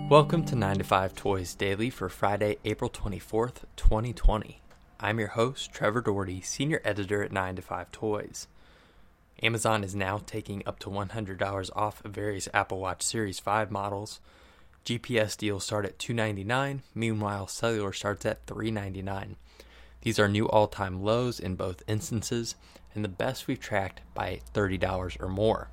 Welcome to 9 to 5 Toys Daily for Friday, April 24th, 2020. I'm your host, Trevor Doherty, Senior Editor at 9 to 5 Toys. Amazon is now taking up to $100 off of various Apple Watch Series 5 models. GPS deals start at $299, meanwhile cellular starts at $399. These are new all-time lows in both instances, and the best we've tracked by $30 or more.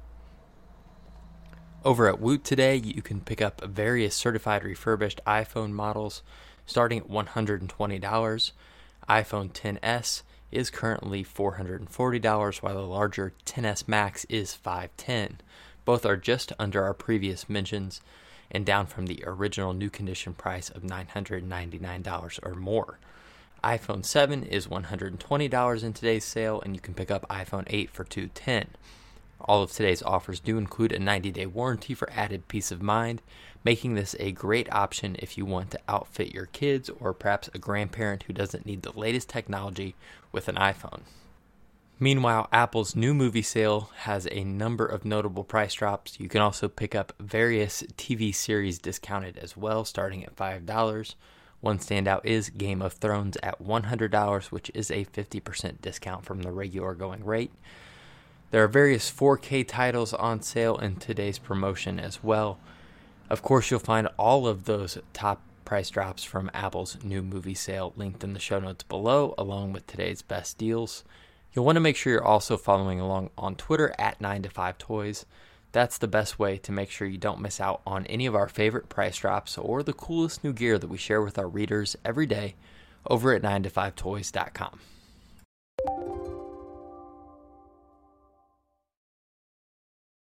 Over at Woot today, you can pick up various certified refurbished iPhone models starting at $120. iPhone XS is currently $440, while the larger XS Max is $510. Both are just under our previous mentions and down from the original new condition price of $999 or more. iPhone 7 is $120 in today's sale, and you can pick up iPhone 8 for $210. All of today's offers do include a 90-day warranty for added peace of mind, making this a great option if you want to outfit your kids or perhaps a grandparent who doesn't need the latest technology with an iPhone. Meanwhile, Apple's new movie sale has a number of notable price drops. You can also pick up various TV series discounted as well, starting at $5. One standout is Game of Thrones at $100, which is a 50% discount from the regular going rate. There are various 4K titles on sale in today's promotion as well. Of course, you'll find all of those top price drops from Apple's new movie sale linked in the show notes below, along with today's best deals. You'll want to make sure you're also following along on Twitter at 9to5toys. That's the best way to make sure you don't miss out on any of our favorite price drops or the coolest new gear that we share with our readers every day over at 9to5toys.com.